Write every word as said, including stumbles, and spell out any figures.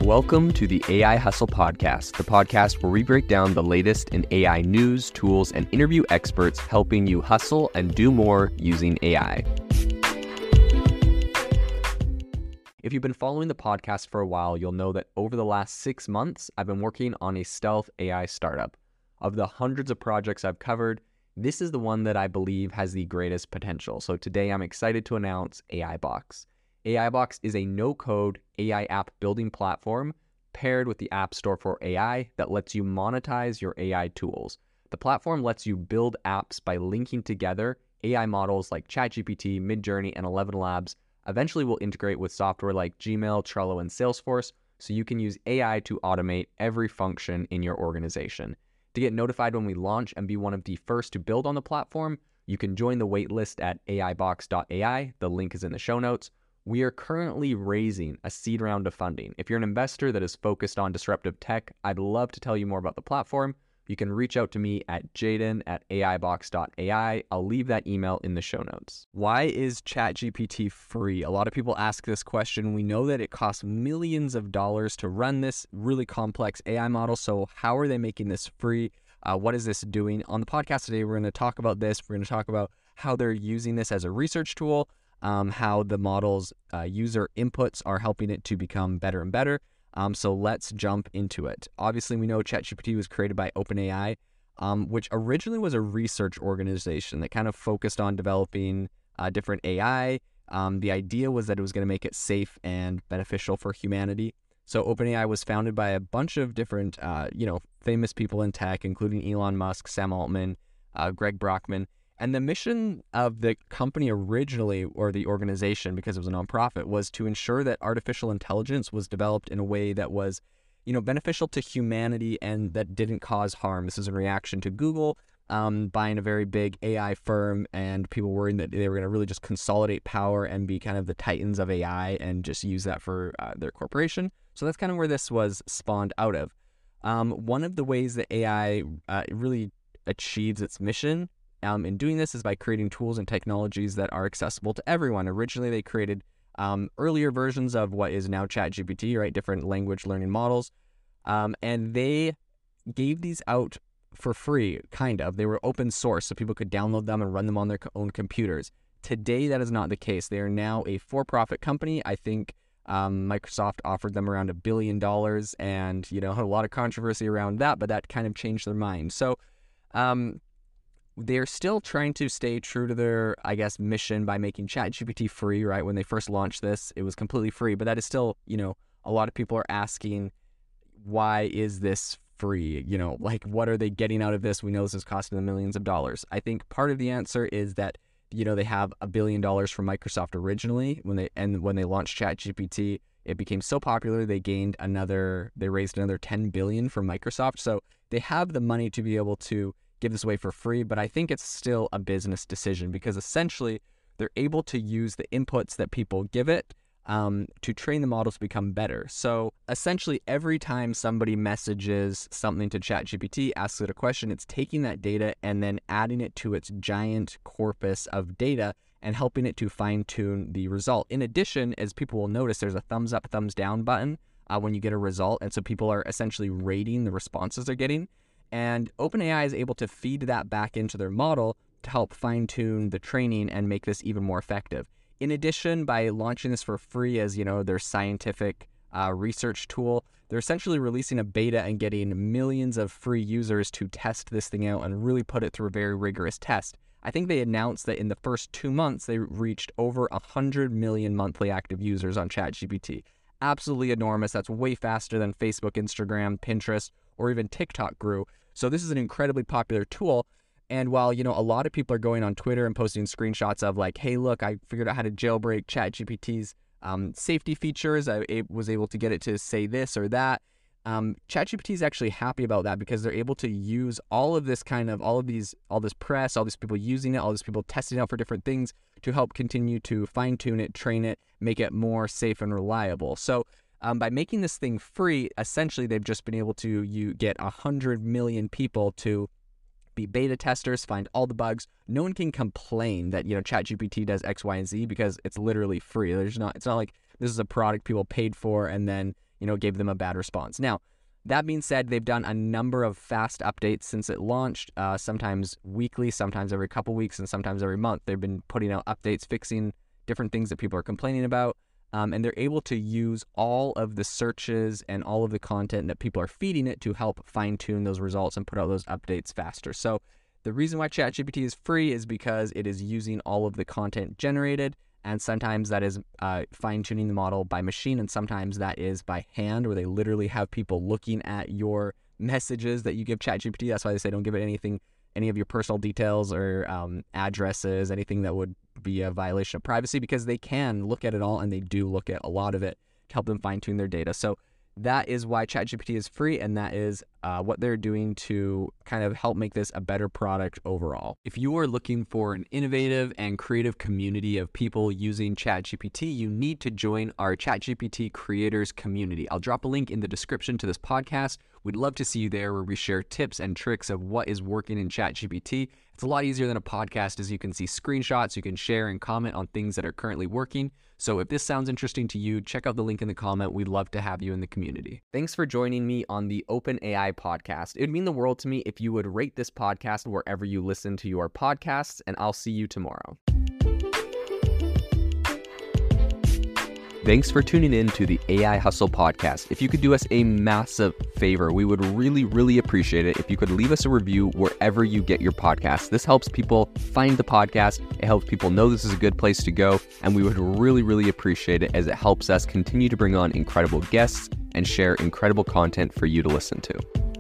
Welcome to the A I Hustle Podcast, the podcast where we break down the latest in A I news, tools, and interview experts helping you hustle and do more using A I. If you've been following the podcast for a while, you'll know that over the last six months, I've been working on a stealth A I startup. Of the hundreds of projects I've covered, this is the one that I believe has the greatest potential. So today I'm excited to announce AIBox. AIBox is a no-code A I app building platform paired with the App Store for A I that lets you monetize your A I tools. The platform lets you build apps by linking together A I models like ChatGPT, Midjourney, and Eleven Labs. Eventually will integrate with software like Gmail, Trello, and Salesforce, so you can use A I to automate every function in your organization. To get notified when we launch and be one of the first to build on the platform, you can join the waitlist at A I box dot A I. The link is in the show notes. We are currently raising a seed round of funding. If you're an investor that is focused on disruptive tech, I'd love to tell you more about the platform. You can reach out to me at jaden at A I box dot A I. I'll leave that email in the show notes. Why is ChatGPT free? A lot of people ask this question. We know that it costs millions of dollars to run this really complex A I model. So how are they making this free? Uh, what is this doing? On the podcast today, we're going to talk about this. We're going to talk about how they're using this as a research tool, um, how the model's uh, user inputs are helping it to become better and better. Um, so let's jump into it. Obviously, we know ChatGPT was created by OpenAI, um, which originally was a research organization that kind of focused on developing uh, different A I. Um, the idea was that it was going to make it safe and beneficial for humanity. So OpenAI was founded by a bunch of different, uh, you know, famous people in tech, including Elon Musk, Sam Altman, uh, Greg Brockman. And the mission of the company originally, or the organization, because it was a nonprofit, was to ensure that artificial intelligence was developed in a way that was, you know, beneficial to humanity and that didn't cause harm. This is in reaction to Google um, buying a very big A I firm and people worrying that they were going to really just consolidate power and be kind of the titans of A I and just use that for uh, their corporation. So that's kind of where this was spawned out of. Um, one of the ways that A I uh, really achieves its mission Um, in doing this is by creating tools and technologies that are accessible to everyone. Originally, they created um, earlier versions of what is now ChatGPT, right? Different language learning models. Um, and they gave these out for free, kind of. They were open source, so people could download them and run them on their own computers. Today, that is not the case. They are now a for-profit company. I think um, Microsoft offered them around a billion dollars, and, you know, a lot of controversy around that, but that kind of changed their mind. So, um, they're still trying to stay true to their, I guess, mission by making ChatGPT free, right? When they first launched this, it was completely free, but that is still, you know, a lot of people are asking, why is this free? You know, like, what are they getting out of this? We know this is costing them millions of dollars. I think part of the answer is that, you know, they have a billion dollars from Microsoft originally when they, and when they launched ChatGPT, it became so popular, they gained another, they raised another ten billion dollars from Microsoft. So they have the money to be able to give this away for free, but I think it's still a business decision because essentially they're able to use the inputs that people give it um, to train the models to become better. So essentially every time somebody messages something to ChatGPT, asks it a question, it's taking that data and then adding it to its giant corpus of data and helping it to fine tune the result. In addition, as people will notice, there's a thumbs up, thumbs down button uh, when you get a result. And so people are essentially rating the responses they're getting. And OpenAI is able to feed that back into their model to help fine-tune the training and make this even more effective. In addition, by launching this for free as, you know, their scientific uh, research tool, they're essentially releasing a beta and getting millions of free users to test this thing out and really put it through a very rigorous test. I think they announced that in the first two months, they reached over one hundred million monthly active users on ChatGPT. Absolutely enormous. That's way faster than Facebook, Instagram, Pinterest, or even TikTok grew. So this is an incredibly popular tool. And while, you know, a lot of people are going on Twitter and posting screenshots of like, hey, look, I figured out how to jailbreak ChatGPT's um, safety features. I it was able to get it to say this or that. Um, ChatGPT is actually happy about that because they're able to use all of this kind of, all of these, all this press, all these people using it, all these people testing it out for different things to help continue to fine tune it, train it, make it more safe and reliable. So Um, by making this thing free, essentially they've just been able to you get one hundred million people to be beta testers, find all the bugs. No one can complain that, you know, ChatGPT does X, Y, and Z because it's literally free. There's not, it's not like this is a product people paid for and then, you know, gave them a bad response. Now, that being said, they've done a number of fast updates since it launched, uh, sometimes weekly, sometimes every couple weeks, and sometimes every month. They've been putting out updates, fixing different things that people are complaining about, um, and they're able to use all of the searches and all of the content that people are feeding it to help fine-tune those results and put out those updates faster. So the reason why ChatGPT is free is because it is using all of the content generated, and sometimes that is uh, fine-tuning the model by machine, and sometimes that is by hand, where they literally have people looking at your messages that you give ChatGPT. That's why they say don't give it anything, any of your personal details or um, addresses, anything that would be a violation of privacy, because they can look at it all, and they do look at a lot of it to help them fine-tune their data. So that is why ChatGPT is free, and that is uh, what they're doing to kind of help make this a better product overall. If you are looking for an innovative and creative community of people using ChatGPT, you need to join our ChatGPT creators community. I'll drop a link in the description to this podcast. We'd love to see you there, where we share tips and tricks of what is working in ChatGPT. It's a lot easier than a podcast, as you can see screenshots, you can share and comment on things that are currently working. So if this sounds interesting to you, check out the link in the comment. We'd love to have you in the community. Thanks for joining me on the OpenAI podcast. It would mean the world to me if you would rate this podcast wherever you listen to your podcasts, and I'll see you tomorrow. Thanks for tuning in to the A I Hustle podcast. If you could do us a massive favor, we would really, really appreciate it if you could leave us a review wherever you get your podcasts. This helps people find the podcast. It helps people know this is a good place to go. And we would really, really appreciate it, as it helps us continue to bring on incredible guests and share incredible content for you to listen to.